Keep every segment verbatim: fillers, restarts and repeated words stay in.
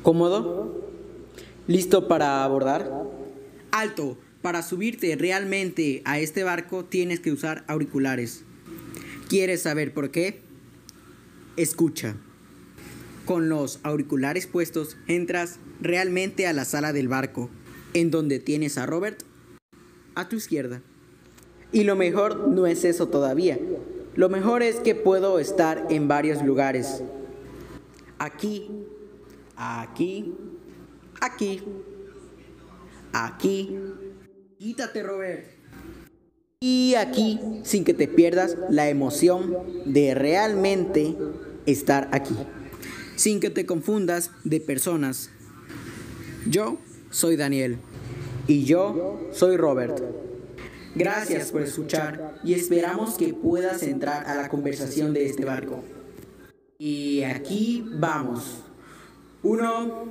¿Cómodo? ¿Listo para abordar? Alto, para subirte realmente a este barco tienes que usar auriculares. ¿Quieres saber por qué? Escucha. Con los auriculares puestos entras realmente a la sala del barco, en donde tienes a Robert a tu izquierda. Y lo mejor no es eso todavía. Lo mejor es que puedo estar en varios lugares. Aquí, aquí, aquí, aquí. Quítate, Robert. Y aquí, sin que te pierdas la emoción de realmente estar aquí. Sin que te confundas de personas. Yo soy Daniel. Y yo soy Robert. Gracias por escuchar y esperamos que puedas entrar a la conversación de este barco. Y aquí vamos. Uno,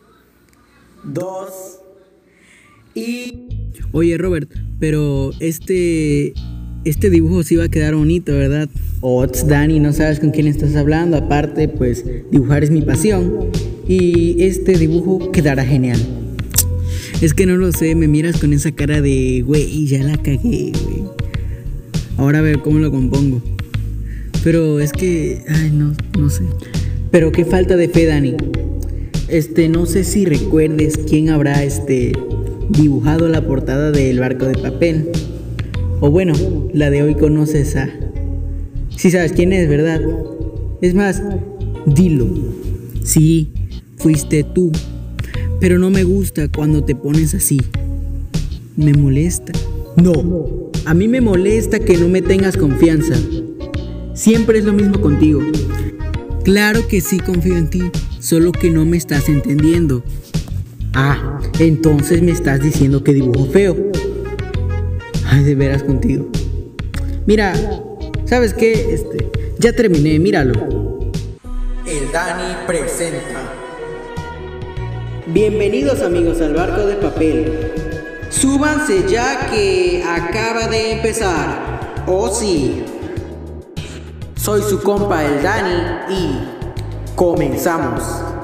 dos y... Oye, Robert, pero este este dibujo sí va a quedar bonito, ¿verdad? Ots, Dani, no sabes con quién estás hablando. Aparte, pues dibujar es mi pasión y este dibujo quedará genial. Es que no lo sé, me miras con esa cara de güey, ya la cagué, güey. Ahora a ver cómo lo compongo. Pero es que, ay, no, no sé. Pero qué falta de fe, Dani. Este, no sé si recuerdes quién habrá este dibujado la portada del barco de papel. O bueno, la de hoy conoces a... Sí sabes quién es, ¿verdad? Es más, dilo. Sí, fuiste tú. Pero no me gusta cuando te pones así. Me molesta. No, a mí me molesta que no me tengas confianza. Siempre es lo mismo contigo. Claro que sí confío en ti, solo que no me estás entendiendo. Ah, entonces me estás diciendo que dibujo feo. Ay, de veras contigo. Mira, ¿sabes qué? Este, ya terminé, míralo. El Dani presenta. Bienvenidos amigos al barco de papel. Súbanse ya que acaba de empezar. Oh sí. Soy su compa el Dani y comenzamos.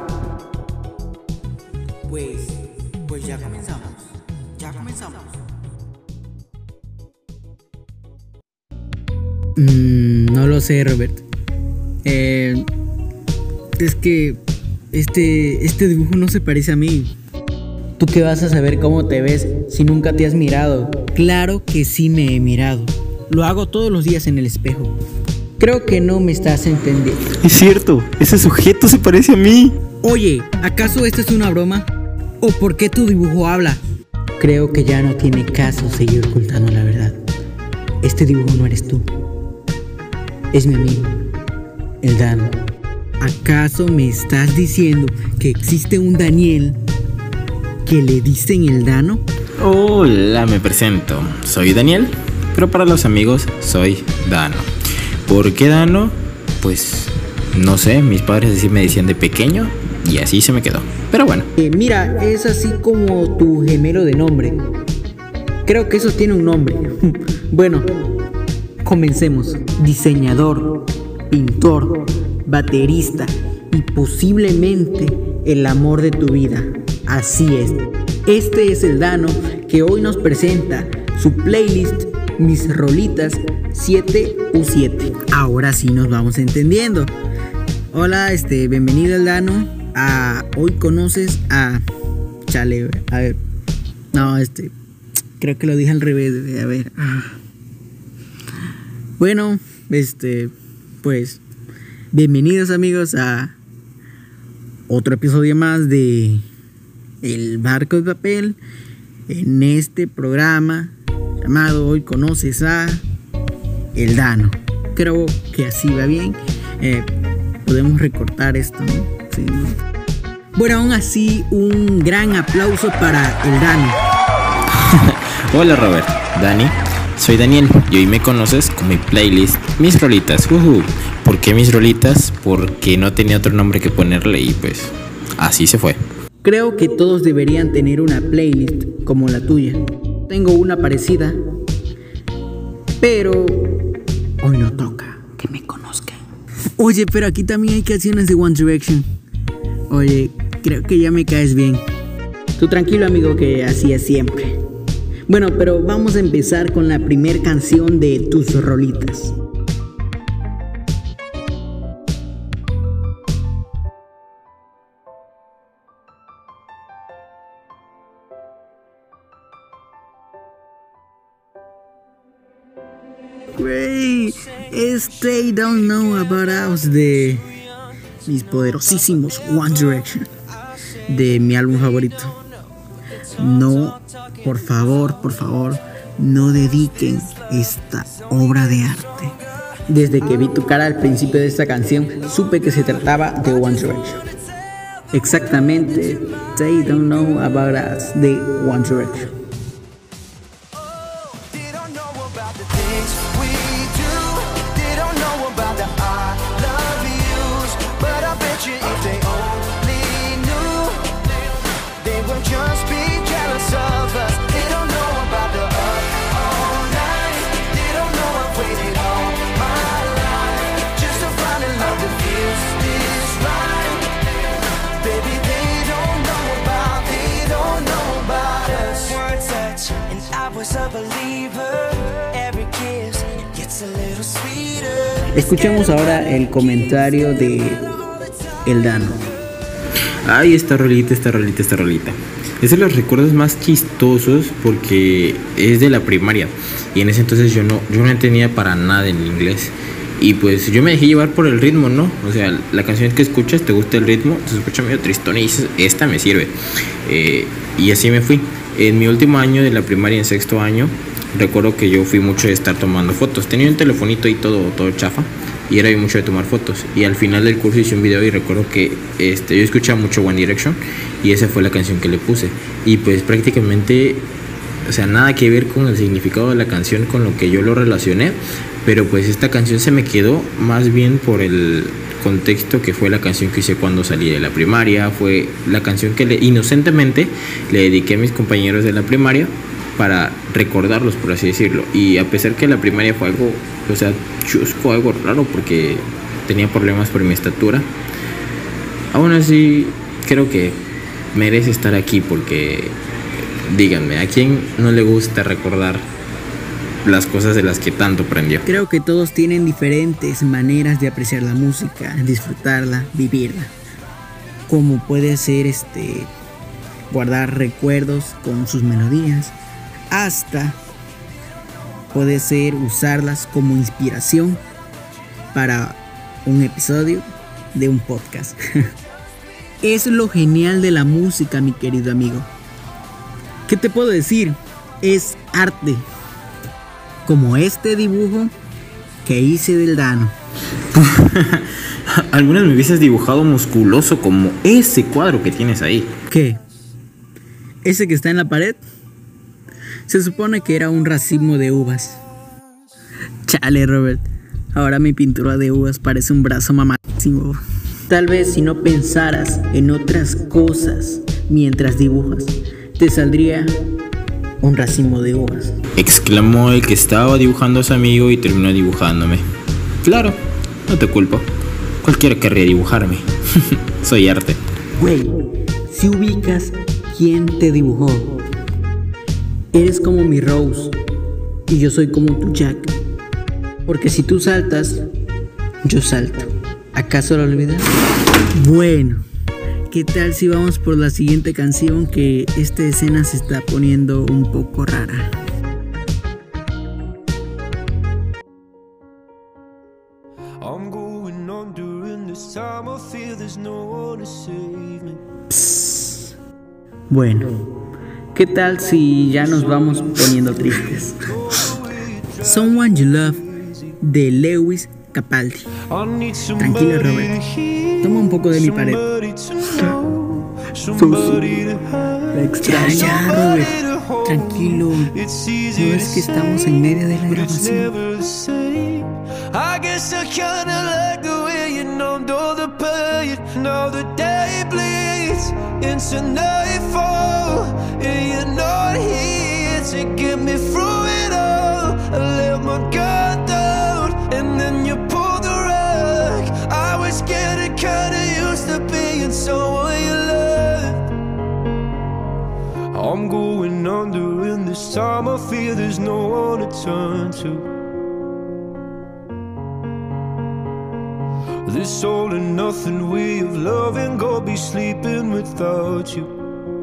Pues, pues ya comenzamos. Ya comenzamos. Mm, no lo sé, Robert. Eh, es que este, este dibujo no se parece a mí. ¿Tú qué vas a saber cómo te ves si nunca te has mirado? Claro que sí me he mirado. Lo hago todos los días en el espejo. Creo que no me estás entendiendo. Es cierto, ese sujeto se parece a mí. Oye, ¿acaso esta es una broma? ¿O por qué tu dibujo habla? Creo que ya no tiene caso seguir ocultando la verdad. Este dibujo no eres tú. Es mi amigo, el Dan. ¿Acaso me estás diciendo que existe un Daniel que le dicen el Dano? Hola, me presento. Soy Daniel, pero para los amigos soy Dano. ¿Por qué Dano? Pues no sé, mis padres así me decían de pequeño y así se me quedó. Pero bueno. Eh, mira, es así como tu gemelo de nombre. Creo que eso tiene un nombre. Bueno, comencemos. Diseñador, pintor, baterista y posiblemente el amor de tu vida. Así es. Este es el Dano que hoy nos presenta su playlist Mis Rolitas siete u siete. Ahora sí nos vamos entendiendo. Hola, este, bienvenido al Dano. A hoy conoces a Chale, a ver. No, este, creo que lo dije al revés, a ver. Bueno, este, pues bienvenidos amigos a otro episodio más de El Barco de Papel. En este programa llamado Hoy Conoces a El Dano. Creo que así va bien. Eh, podemos recortar esto, ¿no? Sí, ¿no? Bueno, aún así, un gran aplauso para el Dano. Hola Robert, Dani. Soy Daniel y hoy me conoces con mi playlist Mis Rolitas. Uh-huh. ¿Por qué Mis Rolitas? Porque no tenía otro nombre que ponerle y pues así se fue. Creo que todos deberían tener una playlist como la tuya. Tengo una parecida, pero hoy no toca que me conozcan. Oye, pero aquí también hay canciones de One Direction. Oye, creo que ya me caes bien. Tú tranquilo, amigo, que así es siempre. Bueno, pero vamos a empezar con la primer canción de tus rolitas. Güey, es They Don't Know About Us de mis poderosísimos One Direction, de mi álbum favorito. No, por favor, por favor, no dediquen esta obra de arte. Desde que vi tu cara al principio de esta canción, supe que se trataba de One Direction. Exactamente, They Don't Know About Us de One Direction. Escuchemos ahora el comentario de el Dano. Ay, esta rolita, esta rolita, esta rolita. Es de los recuerdos más chistosos porque es de la primaria. Y en ese entonces yo no, yo no entendía para nada en inglés. Y pues yo me dejé llevar por el ritmo, ¿no? O sea, la canción que escuchas, te gusta el ritmo, te escucha medio tristón y dices, esta me sirve. Eh, y así me fui. En mi último año de la primaria, en sexto año, recuerdo que yo fui mucho de estar tomando fotos. Tenía un telefonito y todo, todo chafa. Y era mucho de tomar fotos. Y al final del curso hice un video y recuerdo que este, yo escuchaba mucho One Direction. Y esa fue la canción que le puse. Y pues prácticamente, o sea, nada que ver con el significado de la canción, con lo que yo lo relacioné. Pero pues esta canción se me quedó más bien por el contexto que fue la canción que hice cuando salí de la primaria. Fue la canción que le, inocentemente le dediqué a mis compañeros de la primaria para recordarlos, por así decirlo. Y a pesar que la primaria fue algo, o sea, chusco, algo raro porque tenía problemas por mi estatura, aún así creo que merece estar aquí porque, díganme, ¿a quién no le gusta recordar las cosas de las que tanto aprendió? Creo que todos tienen diferentes maneras de apreciar la música, disfrutarla, vivirla. Como puede ser este guardar recuerdos con sus melodías, hasta puede ser usarlas como inspiración para un episodio de un podcast. Es lo genial de la música, mi querido amigo. ¿Qué te puedo decir? Es arte. Como este dibujo que hice del Dano. Algunas me hubieses dibujado musculoso como ese cuadro que tienes ahí. ¿Qué? ¿Ese que está en la pared? Se supone que era un racimo de uvas. Chale, Robert. Ahora mi pintura de uvas parece un brazo mamadísimo. Tal vez si no pensaras en otras cosas mientras dibujas, te saldría un racimo de uvas. Exclamó el que estaba dibujando a su amigo y terminó dibujándome. Claro, no te culpo. Cualquiera querría dibujarme. Soy arte. Güey, si ubicas quién te dibujó. Eres como mi Rose y yo soy como tu Jack. Porque si tú saltas, yo salto. ¿Acaso lo olvidas? Bueno, ¿qué tal si vamos por la siguiente canción? Que esta escena se está poniendo un poco rara. Psst. Bueno, ¿qué tal si ya nos vamos poniendo tristes? Someone You Love de Lewis Capaldi. Tranquilo, Robert. Toma un poco de mi pared. La extraño. Ya, ya, Robert. Tranquilo. No es que estamos en medio de la grabación. I guess I kinda like the way you numbed all the pain. Now the day bleeds into nightfall, and you're not here to get me through it all. I let my guard down, and then you pulled the rug. I was getting kinda used to being someone you love. I'm going under, and this time I fear there's no one to turn to. This all and nothing way of loving, go be sleeping without you.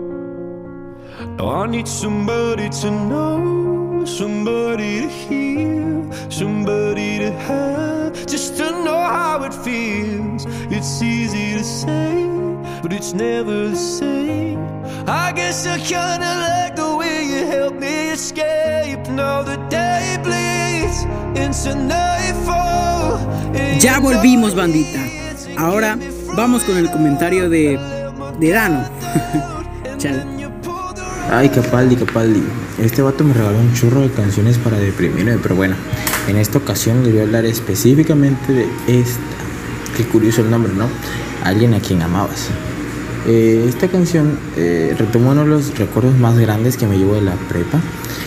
Now I need somebody to know, somebody to hear, somebody to have, just to know how it feels. It's easy to say, but it's never the same. I guess I kinda like the way you help me escape. Now the day bleeds into nightfall. Ya volvimos, bandita. Ahora vamos con el comentario de, de Dano. Chale. Ay, Capaldi, Capaldi. Este vato me regaló un churro de canciones para deprimirme, pero bueno, en esta ocasión les voy a hablar específicamente de esta. Qué curioso el nombre, ¿no? Alguien a quien amabas. Eh, esta canción eh, retomó uno de los recuerdos más grandes que me llevo de la prepa,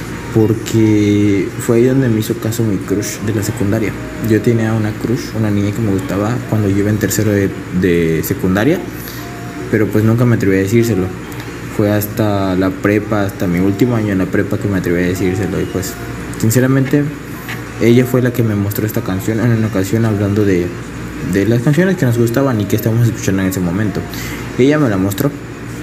porque fue ahí donde me hizo caso mi crush de la secundaria. Yo tenía una crush, una niña que me gustaba cuando yo iba en tercero de, de secundaria, pero pues nunca me atreví a decírselo. Fue hasta la prepa, hasta mi último año en la prepa que me atreví a decírselo. Y pues sinceramente ella fue la que me mostró esta canción en una ocasión, hablando de, de las canciones que nos gustaban y que estábamos escuchando en ese momento. Ella me la mostró.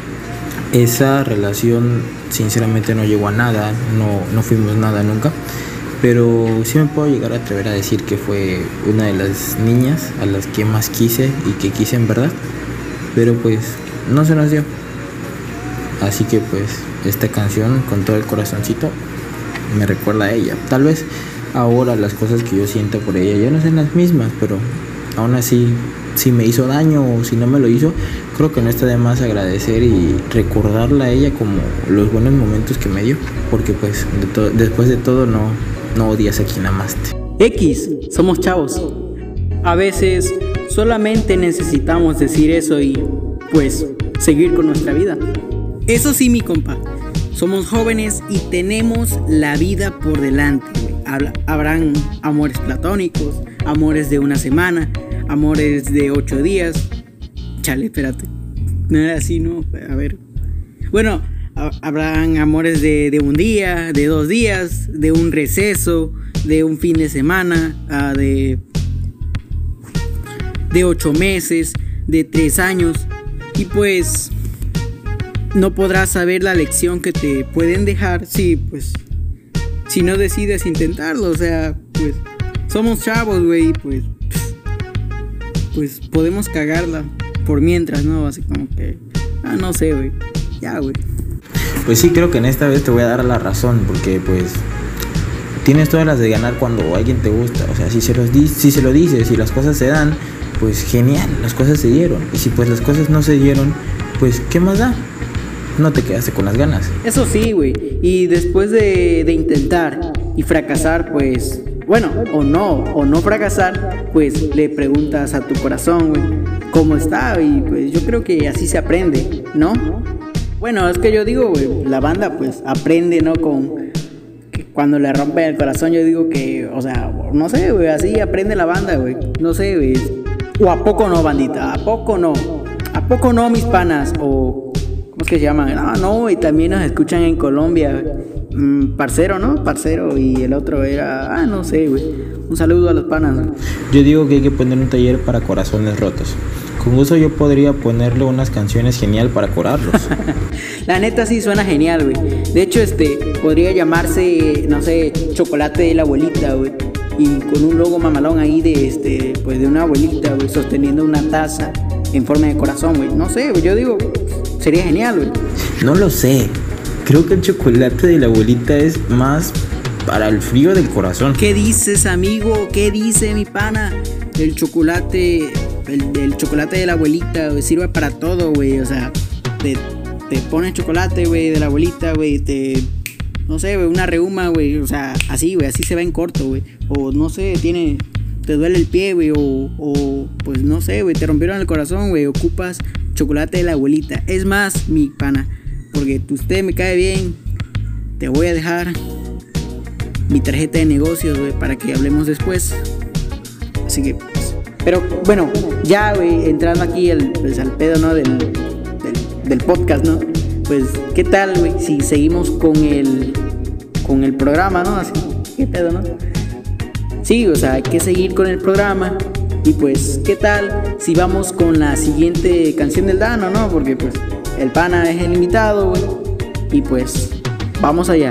Esa relación sinceramente no llegó a nada, no, no fuimos nada nunca, pero sí me puedo llegar a atrever a decir que fue una de las niñas a las que más quise y que quise en verdad, pero pues no se nos dio. Así que pues esta canción, con todo el corazoncito, me recuerda a ella. Tal vez ahora las cosas que yo siento por ella ya no son las mismas, pero aún así, si me hizo daño o si no me lo hizo, creo que no está de más agradecer y recordarla a ella como los buenos momentos que me dio, porque pues de to- después de todo no, no odias a quien amaste. X, somos chavos. A veces solamente necesitamos decir eso y pues seguir con nuestra vida. Eso sí, mi compa, somos jóvenes y tenemos la vida por delante, güey. Habla- Habrán amores platónicos, amores de una semana, amores de ocho días. Chale, espérate. No era así, ¿no? A ver. Bueno, ha- habrán amores de, de un día, de dos días, de un receso, de un fin de semana, ah, de, de ocho meses, de tres años. Y pues no podrás saber la lección que te pueden dejar si, pues, si no decides intentarlo. O sea, pues, somos chavos, güey, pues, pues podemos cagarla por mientras, ¿no? Así como que, ah, no sé, güey, ya, güey. Pues sí, creo que en esta vez te voy a dar la razón, porque pues tienes todas las de ganar cuando alguien te gusta. O sea, si se, los di- si se lo dices y las cosas se dan, pues genial, las cosas se dieron. Y si pues las cosas no se dieron, pues ¿qué más da? No te quedaste con las ganas. Eso sí, güey. Y después de, de intentar y fracasar, pues, bueno, o no, o no fracasar, pues le preguntas a tu corazón, güey, cómo está. Y pues yo creo que así se aprende, ¿no? Bueno, es que yo digo, güey, la banda pues aprende, ¿no? Con que cuando le rompen el corazón, yo digo que, o sea, no sé, güey, así aprende la banda, güey. No sé, güey. O a poco no, bandita, a poco no. A poco no, mis panas. O ¿cómo es que se llaman? No, no, y también nos escuchan en Colombia. Mm, parcero, ¿no? Parcero. Y el otro era, ah, no sé, güey. Un saludo a los panas, güey. Yo digo que hay que poner un taller para corazones rotos. Con gusto yo podría ponerle unas canciones genial para curarlos. La neta sí suena genial, güey. De hecho, este, podría llamarse, no sé, Chocolate de la Abuelita, güey. Y con un logo mamalón ahí de, este, pues de una abuelita, güey, sosteniendo una taza en forma de corazón, güey. No sé, güey, yo digo, sería genial, güey. No lo sé. Creo que el chocolate de la abuelita es más para el frío del corazón. ¿Qué dices, amigo? ¿Qué dice mi pana? El chocolate, el, el chocolate de la abuelita, güey, sirve para todo, güey. O sea, te, te pones chocolate, güey, de la abuelita, güey, te... No sé, güey, una reuma, güey, o sea, así, güey, así se va en corto, güey. O no sé, tiene, te duele el pie, güey, o, o pues no sé, güey, te rompieron el corazón, güey, ocupas chocolate de la abuelita. Es más, mi pana, porque usted me cae bien, te voy a dejar mi tarjeta de negocios, güey, para que hablemos después. Así que, pues, pero bueno, ya, güey, entrando aquí al, pues, al pedo, ¿no? Del, del, del podcast, ¿no? pues, ¿qué tal, güey? Si seguimos con el, con el programa, ¿no? Así, ¿qué pedo, no? Sí, o sea, hay que seguir con el programa. Y pues, ¿qué tal si vamos con la siguiente canción del Dano, no? Porque pues el pana es el invitado, güey. Y pues, vamos allá.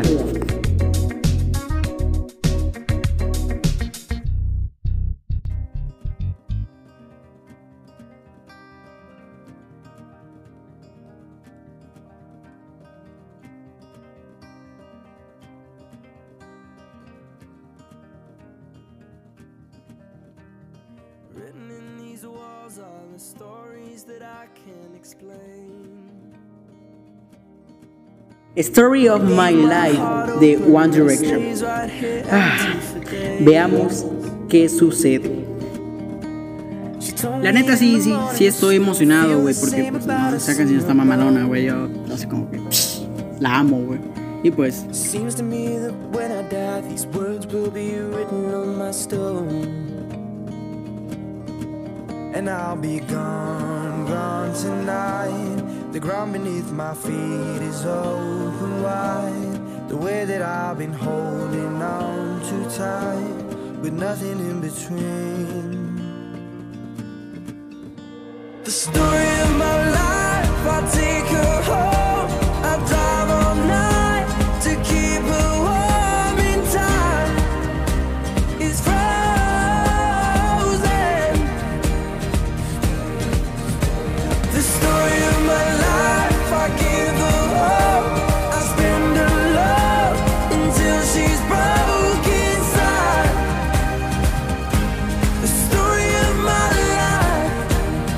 Written in these walls are the stories that I can't explain. Story of My Life de One Direction. Ah, veamos qué sucede. La neta sí, sí, sí estoy emocionado, güey, porque pues, no, esa canción está mamalona, güey. Yo no sé cómo que psh, la amo, güey. Y pues Seems to me that when I die, these words will be written on my stone. And I'll be gone, gone tonight. The ground beneath my feet is open wide. The way that I've been holding on too tight, with nothing in between. The story of my life, I'll take her home. I'll drive all night to keep her warm in time. It's frozen. The story of my life, I give her hope. I spend her love until she's broke inside. The story of my life,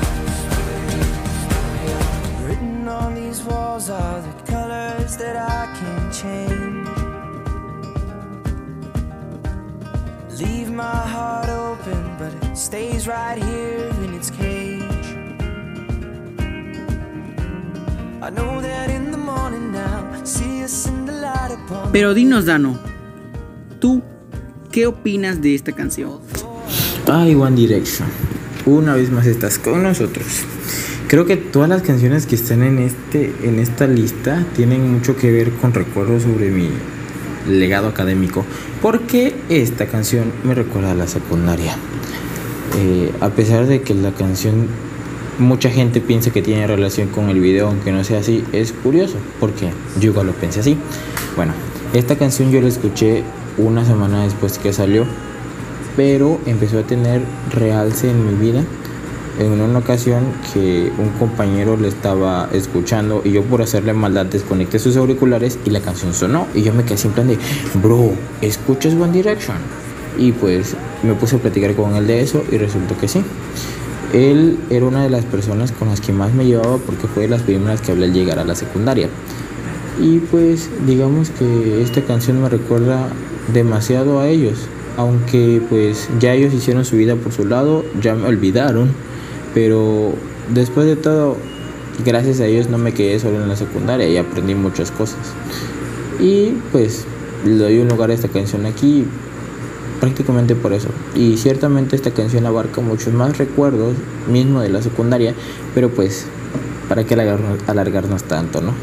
written on these walls are the colors that I can't change. Leave my heart open, but it stays right here in its cage. I know that in the morning now, see us in the light upon. pero dinos, Dano, ¿tú qué opinas de esta canción? Ay, One Direction, una vez más estás con nosotros. Creo que todas las canciones que están en este en esta lista tienen mucho que ver con recuerdos sobre mi legado académico, porque esta canción me recuerda a la secundaria. Eh, a pesar de que la canción mucha gente piensa que tiene relación con el video, aunque no sea así, es curioso, porque yo igual lo pensé así. Bueno, esta canción yo la escuché una semana después que salió, pero empezó a tener realce en mi vida en una ocasión que un compañero le estaba escuchando y yo por hacerle maldad desconecté sus auriculares y la canción sonó y yo me quedé así en plan de, bro, ¿escuchas One Direction? Y pues me puse a platicar con él de eso y resultó que sí. Él era una de las personas con las que más me llevaba porque fue de las primeras que hablé al llegar a la secundaria. Y pues digamos que esta canción me recuerda demasiado a ellos, aunque pues ya ellos hicieron su vida por su lado, ya me olvidaron, pero después de todo, gracias a ellos no me quedé solo en la secundaria y aprendí muchas cosas. Y pues le doy un lugar a esta canción aquí prácticamente por eso. Y ciertamente esta canción abarca muchos más recuerdos mismo de la secundaria, pero pues para qué alargarnos, alargarnos tanto, ¿no?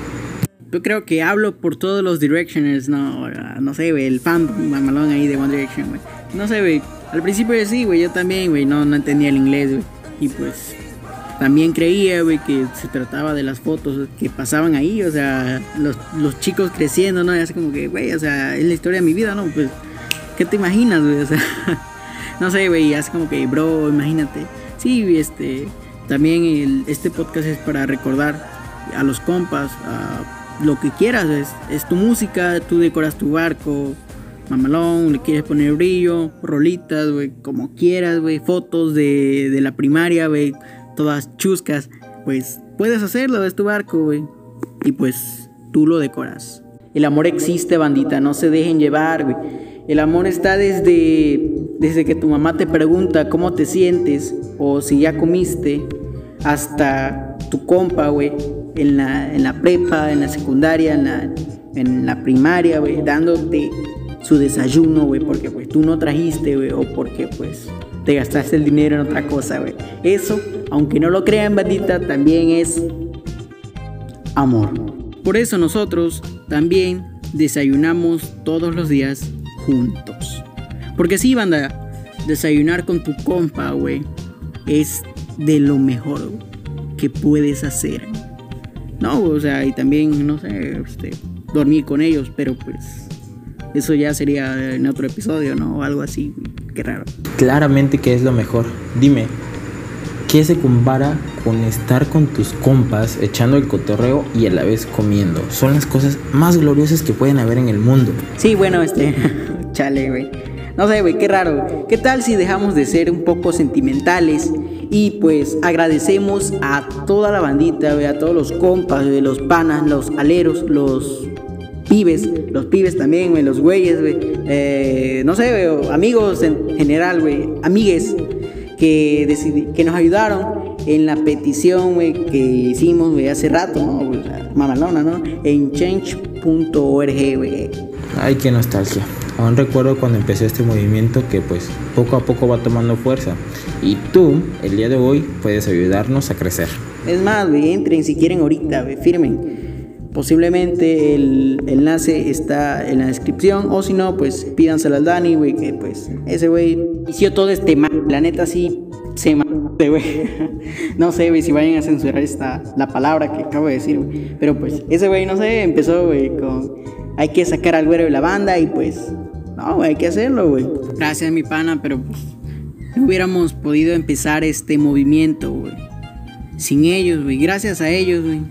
Yo creo que hablo por todos los Directioners, no, no sé, güey, el fan mamalón ahí de One Direction, güey. No sé, güey, al principio sí, güey, yo también, güey, no, no entendía el inglés, güey. Y pues también creía, güey, que se trataba de las fotos que pasaban ahí, o sea, los, los chicos creciendo, ¿no? Y así como que, güey, o sea, es la historia de mi vida, ¿no? Pues, ¿qué te imaginas, güey? O sea, no sé, güey, así como que, bro, imagínate. Sí, este, también el, este podcast es para recordar a los compas, a lo que quieras, es, es tu música, tú decoras tu barco, mamalón, le quieres poner brillo, rolitas, güey, como quieras, güey, fotos de, de la primaria, güey, todas chuscas, pues puedes hacerlo, es tu barco, güey, y pues tú lo decoras. El amor existe, bandita, no se dejen llevar, güey. El amor está desde, desde que tu mamá te pregunta cómo te sientes o si ya comiste, hasta tu compa, güey, en la, en la prepa, en la secundaria, en la, en la primaria, güey, dándote su desayuno, güey, porque pues tú no trajiste, güey, o porque pues te gastaste el dinero en otra cosa, güey. Eso, aunque no lo crean, bandita, también es amor. Por eso nosotros también desayunamos todos los días juntos. Porque sí, banda, desayunar con tu compa, güey, es de lo mejor que puedes hacer. No, o sea, y también, no sé, este, dormir con ellos, pero pues eso ya sería en otro episodio, ¿no? O algo así, qué raro. Claramente que es lo mejor. Dime, ¿qué se compara con estar con tus compas echando el cotorreo y a la vez comiendo? Son las cosas más gloriosas que pueden haber en el mundo. Sí, bueno, este, chale, güey. No sé, güey, qué raro. ¿Qué tal si dejamos de ser un poco sentimentales y pues agradecemos a toda la bandita, güey, a todos los compas, güey, los panas, los aleros, los pibes, los pibes también, güey, los güeyes, güey, eh, no sé, güey, amigos en general, güey, amigues que, decidi- que nos ayudaron en la petición, güey, que hicimos, güey, hace rato, ¿no? O sea, mamalona, ¿no? En change punto org, güey. Ay, qué nostalgia. Aún recuerdo cuando empecé este movimiento que pues poco a poco va tomando fuerza. Y tú, el día de hoy, puedes ayudarnos a crecer. Es más, güey, entren si quieren ahorita, güey, firmen. Posiblemente el enlace está en la descripción. O si no, pues pídanselo al Dani, güey, que pues ese güey inició todo este ma... La neta sí se ma... güey. No sé, güey, si vayan a censurar esta, la palabra que acabo de decir, güey. Pero pues ese güey, no sé, empezó, güey, con... Hay que sacar al güero de la banda y pues... No, güey, hay que hacerlo, güey. Gracias, mi pana, pero pues... No hubiéramos podido empezar este movimiento, güey, sin ellos, güey. Gracias a ellos, güey,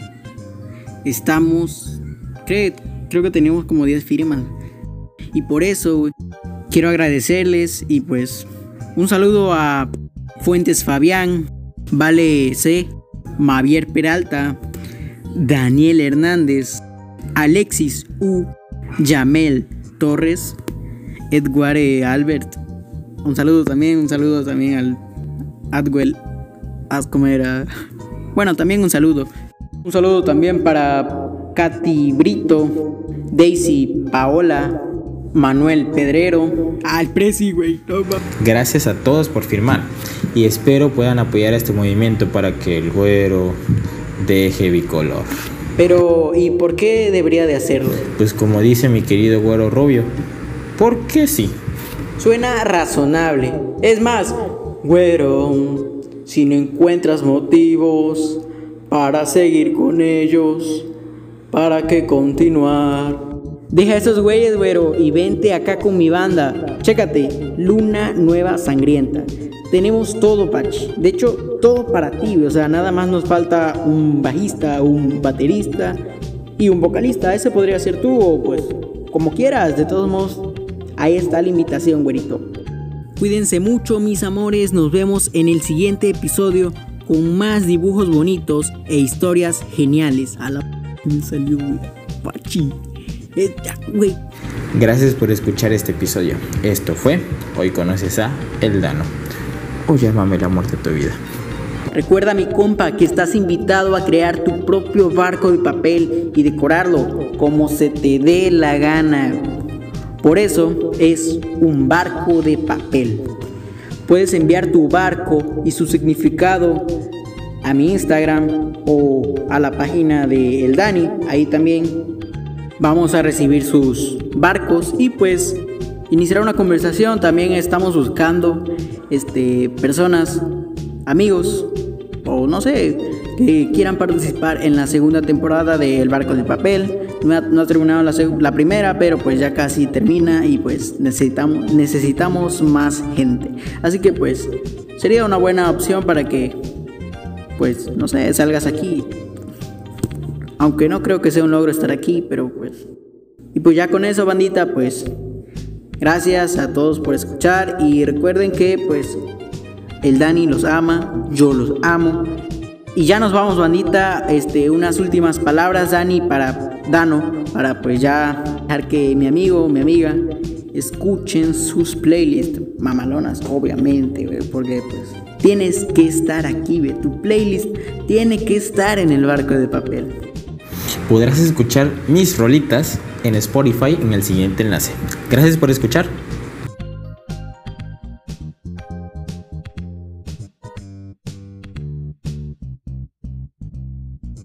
estamos... Creo, creo que tenemos como diez firmas. Y por eso, güey, quiero agradecerles. Y pues... Un saludo a Fuentes Fabián, Vale C, Mavier Peralta, Daniel Hernández, Alexis U, Yamel Torres, Edward Albert. Un saludo también, un saludo también al Adwell, haz como era. Bueno, también un saludo. Un saludo también para Katy Brito, Daisy Paola, Manuel Pedrero, al Prezi, güey. Gracias a todos por firmar. Y espero puedan apoyar este movimiento para que el güero deje bicolor. Pero, ¿y por qué debería de hacerlo? Pues como dice mi querido güero Rubio, ¿por qué sí? Suena razonable. Es más, güero, si no encuentras motivos para seguir con ellos, ¿para qué continuar? Deja a esos güeyes, güero, y vente acá con mi banda. Chécate, Luna Nueva Sangrienta. Tenemos todo, Pachi. De hecho, todo para ti, o sea, nada más nos falta un bajista, un baterista y un vocalista. Ese podría ser tú, o pues, como quieras. De todos modos, ahí está la invitación, güerito. Cuídense mucho, mis amores. Nos vemos en el siguiente episodio con más dibujos bonitos e historias geniales. A la... me salió, güey. Pachi. Eh, ya, güey. Gracias por escuchar este episodio. Esto fue Hoy Conoces a El Dano. O llámame el amor de tu vida. Recuerda, mi compa, que estás invitado a crear tu propio barco de papel y decorarlo como se te dé la gana. Por eso es un barco de papel. Puedes enviar tu barco y su significado a mi Instagram o a la página de El Dani. Ahí también vamos a recibir sus barcos y pues iniciar una conversación. También estamos buscando este, personas, amigos o no sé, que quieran participar en la segunda temporada de El Barco de Papel. No ha, no ha terminado la, la primera, pero pues ya casi termina y pues necesitamos, necesitamos más gente. Así que pues sería una buena opción para que pues no sé, salgas aquí. Aunque no creo que sea un logro estar aquí, pero pues... Y pues ya con eso, bandita, pues... Gracias a todos por escuchar y recuerden que pues... El Dani los ama, yo los amo. Y ya nos vamos, bandita. Este, unas últimas palabras, Dani, para Dano, para pues ya dejar que mi amigo, mi amiga, escuchen sus playlists mamalonas, obviamente, güey, porque pues tienes que estar aquí, güey. Tu playlist tiene que estar en El Barco de Papel. Podrás escuchar mis rolitas en Spotify en el siguiente enlace. Gracias por escuchar.